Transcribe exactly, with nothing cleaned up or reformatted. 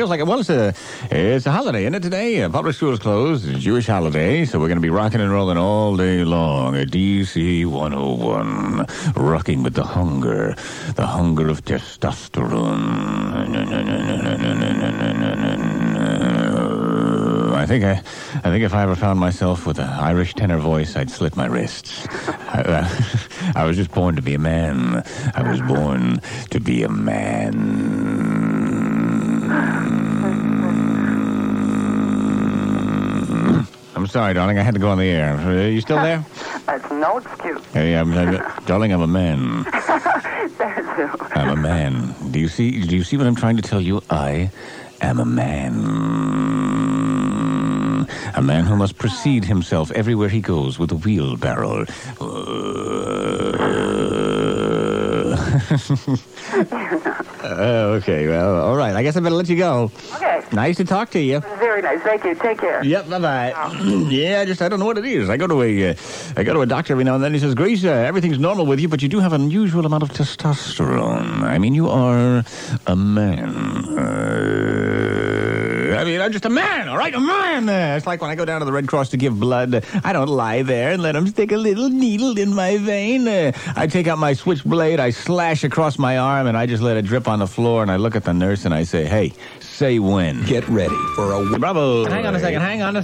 feels like it. Well, it's a, it's a holiday, isn't it, today? Uh, public school's closed. It's a Jewish holiday, so we're going to be rocking and rolling all day long at D C one oh one. Rocking with the hunger. The hunger of testosterone. I think I, I think if I ever found myself with an Irish tenor voice, I'd slit my wrists. I, uh, I was just born to be a man. I was born to be a man. I'm sorry, darling. I had to go on the air. Are you still there? That's no excuse. Hey, I'm, I'm, darling, I'm a man. There's you. I'm a man. Do you see? Do you see what I'm trying to tell you? I am a man. A man who must precede himself everywhere he goes with a wheelbarrow. uh, okay, well, all right. I guess I better let you go. Okay. Nice to talk to you. Very nice. Thank you. Take care. Yep, bye-bye. yeah, I just, I don't know what it is. I go to a, uh, I go to a doctor every now and then. He says, Grace, uh, everything's normal with you, but you do have an unusual amount of testosterone. I mean, you are a man. Uh, I mean, I'm just a man, all right? A man. Uh, it's like when I go down to the Red Cross to give blood. Uh, I don't lie there and let them stick a little needle in my vein. Uh, I take out my switchblade, I slash across my arm, and I just let it drip on the floor, and I look at the nurse and I say, hey, say when. Get ready for a... Bravo. Hang on a second, hang on a